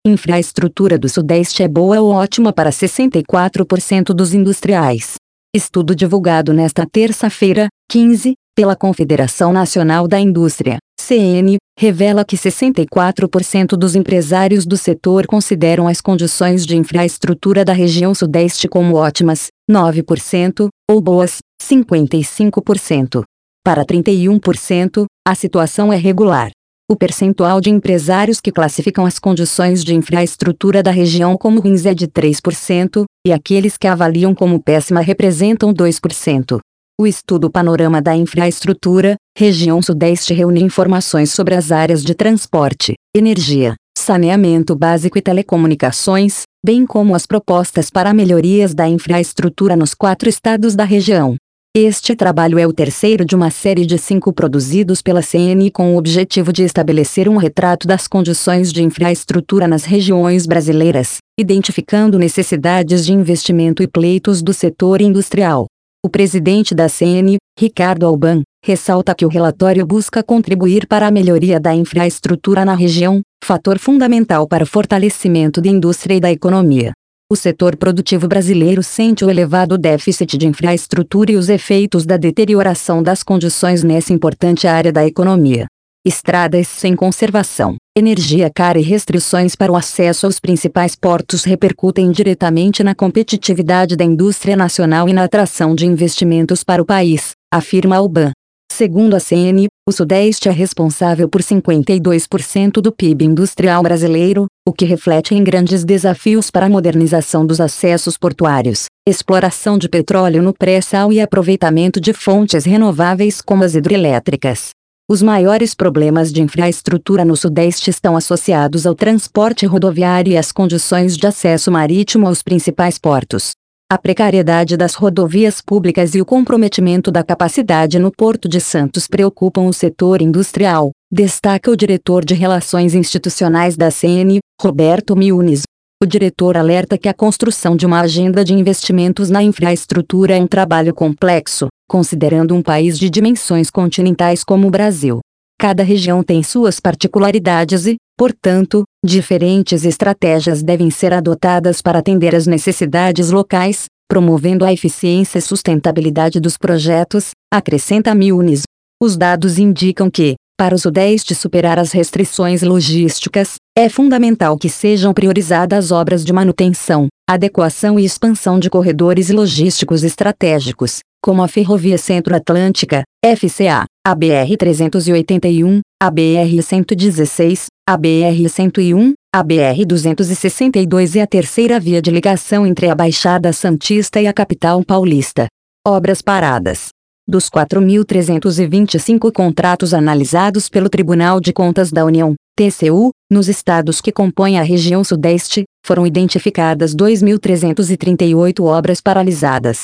Infraestrutura do Sudeste é boa ou ótima para 64% dos industriais. Estudo divulgado nesta terça-feira, 15, pela Confederação Nacional da Indústria, CN, revela que 64% dos empresários do setor consideram as condições de infraestrutura da região Sudeste como ótimas, 9%, ou boas, 55%. Para 31%, a situação é regular. O percentual de empresários que classificam as condições de infraestrutura da região como ruins é de 3%, e aqueles que avaliam como péssima representam 2%. O estudo Panorama da Infraestrutura, Região Sudeste reúne informações sobre as áreas de transporte, energia, saneamento básico e telecomunicações, bem como as propostas para melhorias da infraestrutura nos 4 estados da região. Este trabalho é o terceiro de uma série de 5 produzidos pela CN com o objetivo de estabelecer um retrato das condições de infraestrutura nas regiões brasileiras, identificando necessidades de investimento e pleitos do setor industrial. O presidente da CN, Ricardo Alban, ressalta que o relatório busca contribuir para a melhoria da infraestrutura na região, fator fundamental para o fortalecimento da indústria e da economia. O setor produtivo brasileiro sente o elevado déficit de infraestrutura e os efeitos da deterioração das condições nessa importante área da economia. Estradas sem conservação, energia cara e restrições para o acesso aos principais portos repercutem diretamente na competitividade da indústria nacional e na atração de investimentos para o país, afirma Alban. Segundo a CN, o Sudeste é responsável por 52% do PIB industrial brasileiro, o que reflete em grandes desafios para a modernização dos acessos portuários, exploração de petróleo no pré-sal e aproveitamento de fontes renováveis como as hidrelétricas. Os maiores problemas de infraestrutura no Sudeste estão associados ao transporte rodoviário e às condições de acesso marítimo aos principais portos. A precariedade das rodovias públicas e o comprometimento da capacidade no Porto de Santos preocupam o setor industrial, destaca o diretor de Relações Institucionais da CN, Roberto Miunis. O diretor alerta que a construção de uma agenda de investimentos na infraestrutura é um trabalho complexo, considerando um país de dimensões continentais como o Brasil. Cada região tem suas particularidades e, portanto, diferentes estratégias devem ser adotadas para atender às necessidades locais, promovendo a eficiência e sustentabilidade dos projetos, acrescenta Miunis. Os dados indicam que, para o Sudeste superar as restrições logísticas, é fundamental que sejam priorizadas obras de manutenção, adequação e expansão de corredores logísticos estratégicos, como a Ferrovia Centro-Atlântica, FCA, a BR-381, a BR-116, a BR-101, a BR-262 e a terceira via de ligação entre a Baixada Santista e a capital paulista. Obras paradas. Dos 4.325 contratos analisados pelo Tribunal de Contas da União, TCU, nos estados que compõem a região Sudeste, foram identificadas 2.338 obras paralisadas,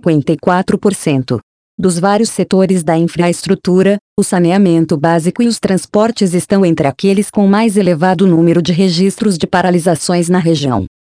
54%. Dos vários setores da infraestrutura, o saneamento básico e os transportes estão entre aqueles com mais elevado número de registros de paralisações na região.